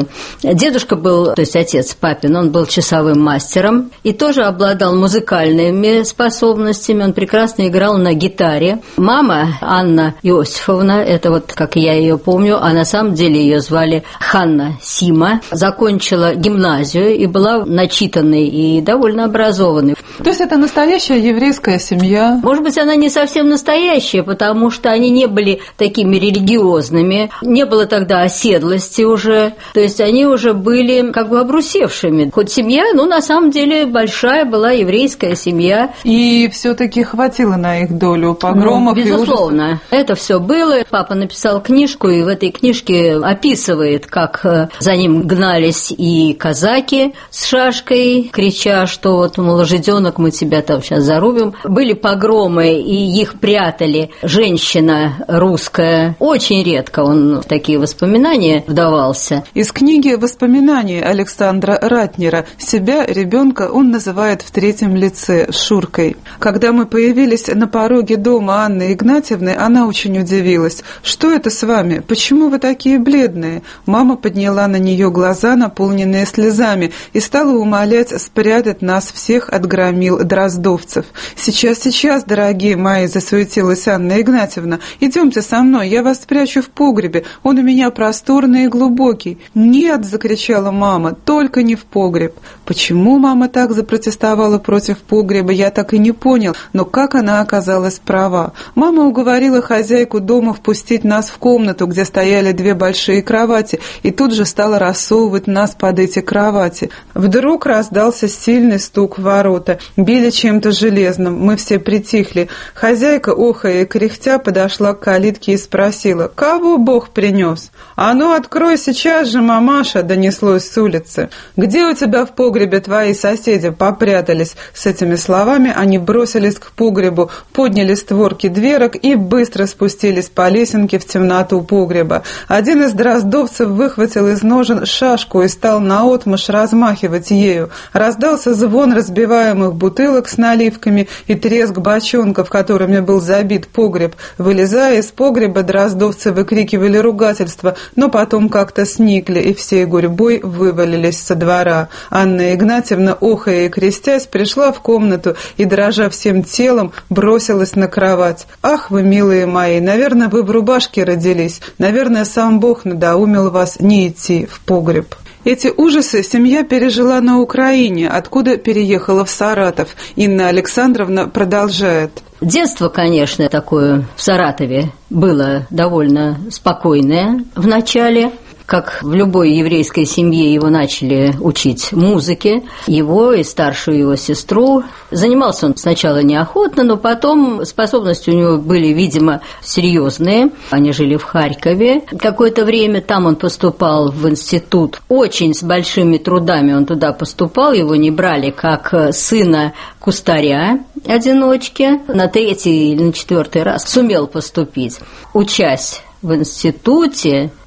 Дедушка был, то есть отец папин, он был часовым мастером и тоже обладал музыкальными способностями, он прекрасно играл на гитаре. Мама Анна Иосифовна, это вот как я ее помню, а на самом деле ее звали Ханна Сима, закончила гимназию и была начитанной и довольно образованной. То есть это настоящая еврейская семья? Может быть, она не совсем настоящая, потому что они не были такими религиозными, не было тогда оседлости уже. То есть они уже были как бы обрусевшими. Хоть семья, ну, на самом деле, большая была еврейская семья. И все-таки хватило на их долю погромов? Ну, безусловно. И ужасов. Это все было. Папа написал книжку, и в этой книжке описывает, как за ним гнались и казаки с шашкой, крича, что вот, мол, жиденок, мы тебя там сейчас зарубим. Были погромы, и их прятали. Женщина русская. Очень редко он в такие воспоминания вдавался. Из книги «Воспоминаний» Александра Ратнера себя, ребенка, он называет в третьем лице Шуркой. Когда мы появились на пороге дома Анны Игнатьевны, она очень удивилась. «Что это с вами? Почему вы такие бледные?» Мама подняла на нее глаза, наполненные слезами, и стала умолять спрятать нас всех от громил дроздовцев. «Сейчас, сейчас, дорогие мои!» – засуетилась Анна Игнатьевна. «Идемте со мной, я вас спрячу в погребе, он у меня просторный и глубокий». «Нет!» – закричала мама, – «только не в погреб». Почему мама так запротестовала против погреба, я так и не понял, но как она оказалась права. Мама уговорила хозяйку дома впустить нас в комнату, где стояли две большие кровати, и тут же стала рассовывать нас под эти кровати. Вдруг раздался сильный стук в ворота, били чем-то железным, мы все притихли. Хозяйка, охая и кряхтя, подошла к калитке и спросила: «Кого Бог принес?» «А ну, открой сейчас же, мамаша!» — донеслось с улицы. «Где у тебя в погребе твои соседи попрятались?» С этими словами они бросились к погребу, подняли створки дверок и быстро спустились по лесенке в темноту погреба. Один из дроздовцев выхватил из ножен шашку и стал наотмашь размахивать ею. Раздался звон разбиваемых бутылок с наливками и треск бочонков, которыми был забит погреб. Вылезая из погреба, дроздовцы выкрикивали ругательства, но потом как-то сникли и всей гурьбой вывалились со двора. Анна Игнатьевна, охая и крестясь, пришла в комнату и, дрожа всем телом, бросилась на кровать. «Ах вы, милые мои, наверное, вы в рубашке родились, наверное, сам Бог надоумил вас не идти в погреб». Эти ужасы семья пережила на Украине, откуда переехала в Саратов. Инна Александровна продолжает. Детство, конечно, такое в Саратове было довольно спокойное в начале. Как в любой еврейской семье, его начали учить музыке, его и старшую его сестру. Занимался он сначала неохотно, но потом способности у него были, видимо, серьезные. Они жили в Харькове какое-то время, там он поступал в институт. Очень с большими трудами он туда поступал, его не брали как сына кустаря, одиночки. На третий или на четвертый раз сумел поступить. Учась в институте,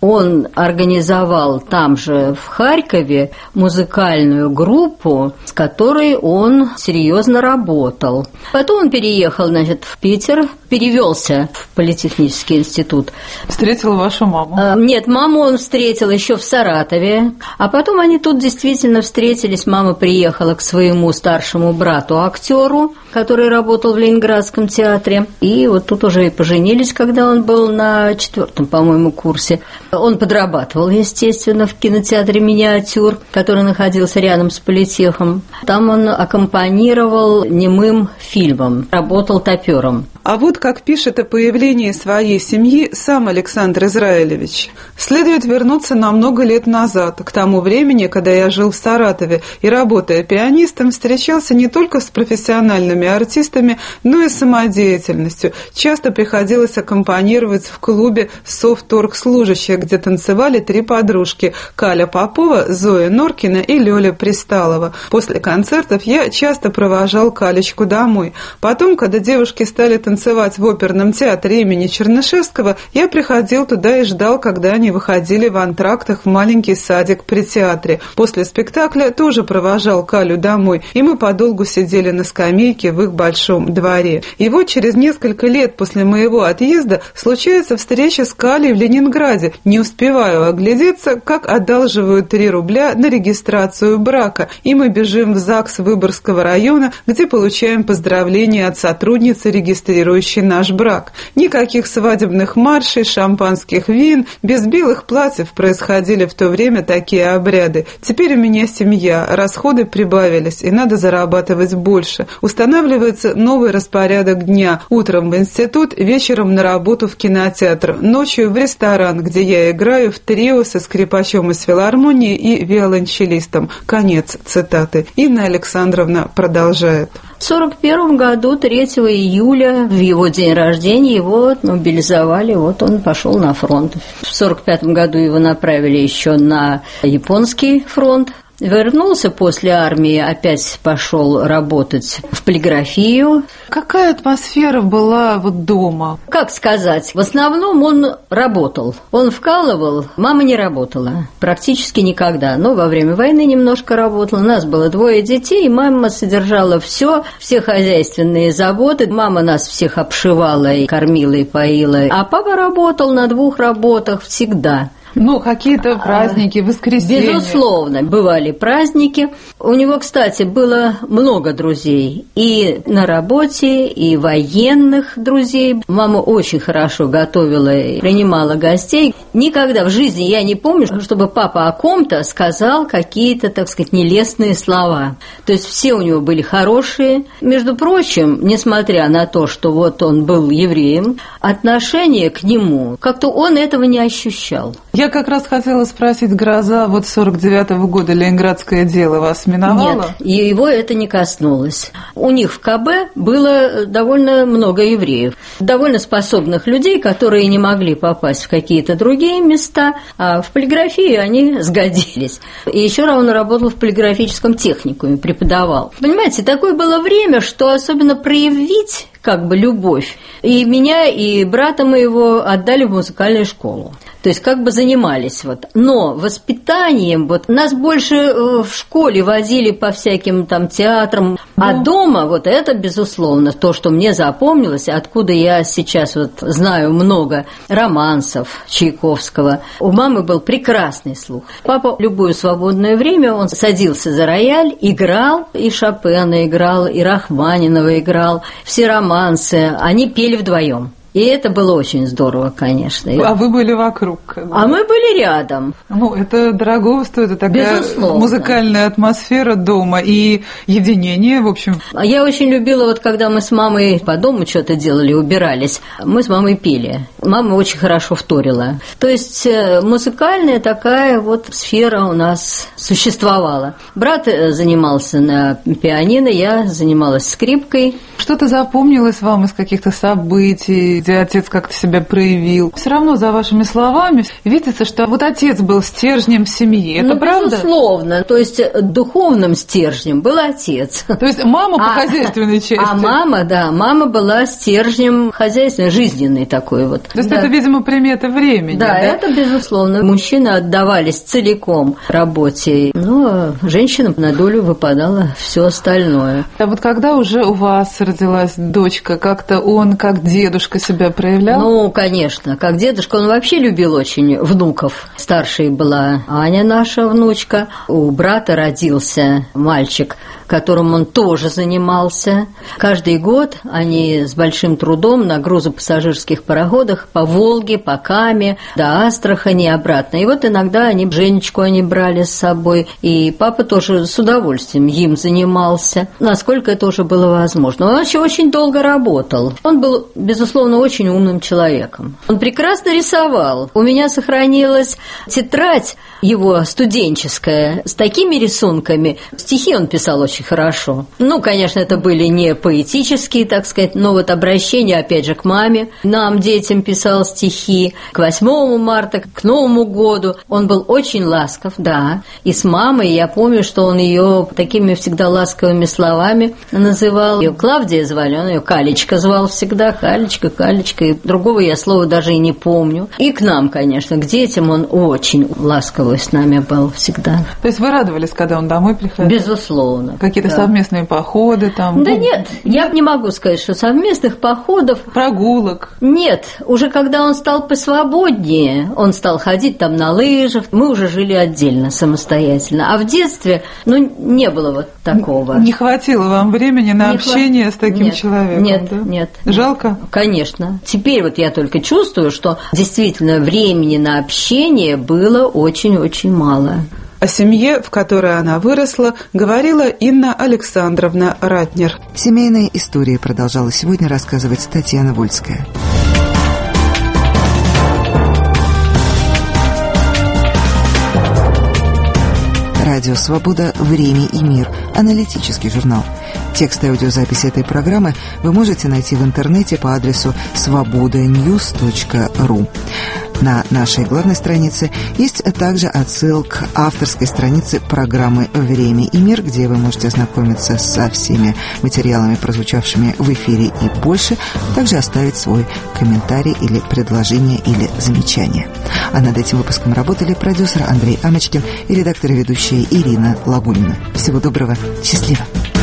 Он организовал там же, в Харькове, музыкальную группу, с которой он серьезно работал. Потом он переехал, значит, в Питер, перевелся в Политехнический институт. Встретил вашу маму? А, нет, маму он встретил еще в Саратове, а потом они тут действительно встретились. Мама приехала к своему старшему брату, актеру, который работал в Ленинградском театре, и вот тут уже и поженились, когда он был на четвертом, по-моему, курсе. Он подрабатывал, естественно, в кинотеатре «Миниатюр», который находился рядом с политехом. Там он аккомпанировал немым фильмам, работал топером. А вот как пишет о появлении своей семьи сам Александр Израилевич. «Следует вернуться на много лет назад, к тому времени, когда я жил в Саратове и, работая пианистом, встречался не только с профессиональными артистами, но и с самодеятельностью. Часто приходилось аккомпанировать в клубе «Совторгслужащих», где танцевали три подружки – Каля Попова, Зоя Норкина и Лёля Присталова. После концертов я часто провожал Калечку домой. Потом, когда девушки стали танцевать, танцевать в оперном театре имени Чернышевского, я приходил туда и ждал, когда они выходили в антрактах в маленький садик при театре. После спектакля тоже провожал Калю домой, и мы подолгу сидели на скамейке в их большом дворе. И вот через несколько лет после моего отъезда случается встреча с Калей в Ленинграде. Не успеваю оглядеться, как одалживают три рубля на регистрацию брака, и мы бежим в ЗАГС Выборгского района, где получаем поздравления от сотрудницы, регистрирующей наш брак. Никаких свадебных маршей, шампанских вин, без белых платьев происходили в то время такие обряды. Теперь у меня семья, расходы прибавились, и надо зарабатывать больше. Устанавливается новый распорядок дня. Утром в институт, вечером на работу в кинотеатр, ночью в ресторан, где я играю в трио со скрипачом из филармонии и виолончелистом». Конец цитаты. Инна Александровна продолжает. В сорок первом году, третьего июля, в его день рождения, его мобилизовали, вот он пошел на фронт. В сорок пятом году его направили еще на японский фронт. Вернулся после армии, опять пошел работать в полиграфию. Какая атмосфера была вот дома? Как сказать, в основном он работал. Он вкалывал, мама не работала, практически никогда. Но во время войны немножко работала. У нас было двое детей, и мама содержала все, все хозяйственные заботы. Мама нас всех обшивала и кормила, и поила. А папа работал на двух работах всегда. Ну, какие-то праздники, воскресенья. Безусловно, бывали праздники. У него, кстати, было много друзей. И на работе, и военных друзей. Мама очень хорошо готовила и принимала гостей. Никогда в жизни я не помню, чтобы папа о ком-то сказал какие-то, так сказать, нелестные слова. То есть все у него были хорошие. Между прочим, несмотря на то, что вот он был евреем, отношение к нему, как-то он этого не ощущал. Я как раз хотела спросить, гроза вот сорок девятого года, Ленинградское дело вас миновало? Нет, его это не коснулось. У них в КБ было довольно много евреев, довольно способных людей, которые не могли попасть в какие-то другие места, а в полиграфии они сгодились. И еще он работал в полиграфическом техникуме, преподавал. Понимаете, такое было время, что особенно проявить как бы любовь. И меня, и брата моего отдали в музыкальную школу. То есть как бы занимались вот. Но воспитанием вот нас больше в школе водили по всяким там театрам, а ну. дома вот это безусловно то, что мне запомнилось, откуда я сейчас вот знаю много романсов Чайковского. У мамы был прекрасный слух. Папа любое свободное время он садился за рояль, играл, и Шопена играл, и Рахманинова играл, все романсы, они пели вдвоем. И это было очень здорово, конечно. А вы были вокруг? А мы были рядом. Ну, это дорого стоит, это такая Безусловно. Музыкальная атмосфера дома и единение, в общем. Я очень любила, вот когда мы с мамой по дому что-то делали, убирались, мы с мамой пели. Мама очень хорошо вторила. То есть музыкальная такая вот сфера у нас существовала. Брат занимался на пианино, я занималась скрипкой. Что-то запомнилось вам из каких-то событий? где отец как-то себя проявил. Все равно за вашими словами видится, что вот отец был стержнем семьи. Это ну, правда? Безусловно. То есть духовным стержнем был отец. То есть мама по а, хозяйственной части. А мама, да, мама была стержнем хозяйственной, жизненной такой вот. То есть да. это, видимо, примета времени. Да, да, это безусловно. Мужчины отдавались целиком работе, но женщинам на долю выпадало все остальное. А вот когда уже у вас родилась дочка, как-то он, как дедушка, себя проявлял? Ну, конечно, как дедушка. Он вообще любил очень внуков. Старшей была Аня, наша внучка. У брата родился мальчик, которым он тоже занимался. Каждый год они с большим трудом на грузопассажирских пароходах по Волге, по Каме, до Астрахани и обратно. И вот иногда они Женечку они брали с собой, и папа тоже с удовольствием им занимался, насколько это уже было возможно. Он очень, очень долго работал. Он был, безусловно, очень умным человеком. Он прекрасно рисовал. У меня сохранилась тетрадь его студенческая с такими рисунками. Стихи он писал очень хорошо. Ну, конечно, это были не поэтические, так сказать, но вот обращение, опять же, к маме. Нам, детям, писал стихи. К восьмому марта, к Новому году. Он был очень ласков, да. И с мамой я помню, что он ее такими всегда ласковыми словами называл. Ее Клавдия звали, он ее Калечка звал всегда. Калечка, Калечка. И другого я слова даже и не помню. И к нам, конечно, к детям он очень ласковый с нами был всегда. То есть вы радовались, когда он домой приходил? Безусловно. Какие-то да. совместные походы там? Да ну... нет, я не могу сказать, что совместных походов. Прогулок? Нет, уже когда он стал посвободнее, он стал ходить там на лыжах, мы уже жили отдельно, самостоятельно. А в детстве, ну, не было вот такого. Не хватило вам времени на не общение хват... с таким нет, человеком? Нет, да? нет. Жалко? Конечно. Теперь вот я только чувствую, что действительно времени на общение было очень-очень мало. О семье, в которой она выросла, говорила Инна Александровна Ратнер. Семейные истории продолжала сегодня рассказывать Татьяна Вольская. Радио «Свобода. Время и мир». Аналитический журнал. Текст и аудиозапись этой программы вы можете найти в интернете по адресу свобода ньюс точка ру. На нашей главной странице есть также отсылка к авторской странице программы «Время и мир», где вы можете ознакомиться со всеми материалами, прозвучавшими в эфире и больше, также оставить свой комментарий или предложение или замечание. А над этим выпуском работали продюсер Андрей Амочкин и редактор и ведущая Ирина Лагунина. Всего доброго, счастливо!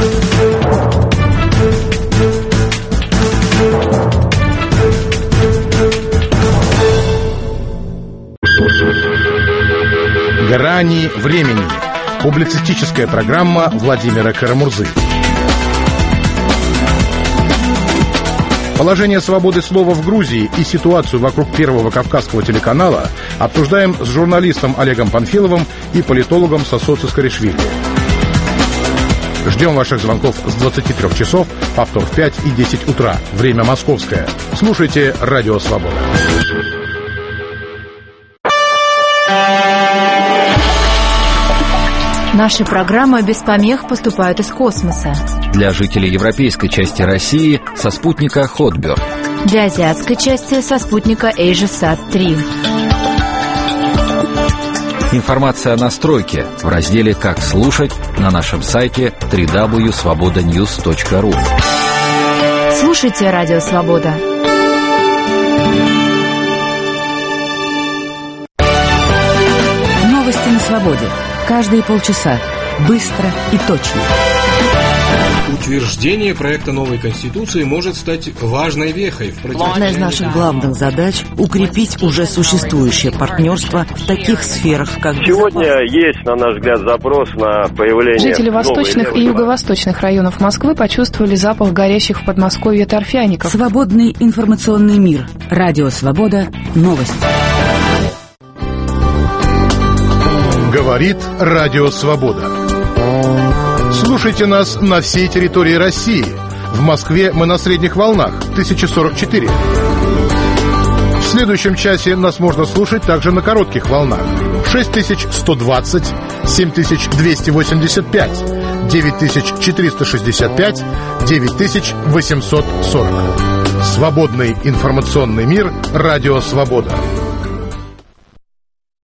«Грани времени». Публицистическая программа Владимира Карамурзы. Положение свободы слова в Грузии и ситуацию вокруг Первого Кавказского телеканала обсуждаем с журналистом Олегом Панфиловым и политологом Сосо Цискаришвили. Ждем ваших звонков с двадцати трёх часов, повтор в пять и десять утра. Время московское. Слушайте «Радио Свобода». Наши программы без помех поступают из космоса. Для жителей европейской части России со спутника Хотберг. Для азиатской части со спутника AsiaSat три. Информация о настройке в разделе «Как слушать» на нашем сайте дабл ю дабл ю дабл ю точка свобода ньюс точка ру. Слушайте «Радио Свобода». Новости на свободе. Каждые полчаса. Быстро и точно. Утверждение проекта новой Конституции может стать важной вехой в противостоянии. Одна из наших главных задач – укрепить уже существующее партнерство в таких сферах, как... Сегодня есть, на наш взгляд, запрос на появление... Жители восточных и юго-восточных районов Москвы почувствовали запах горящих в Подмосковье торфяников. Свободный информационный мир. Радио «Свобода». Новости. Говорит Радио Свобода. Слушайте нас на всей территории России. В Москве мы на средних волнах, тысяча сорок четыре. В следующем часе нас можно слушать также на коротких волнах. шесть тысяч сто двадцать, семь тысяч двести восемьдесят пять, девять тысяч четыреста шестьдесят пять, девять тысяч восемьсот сорок. Свободный информационный мир. Радио «Свобода».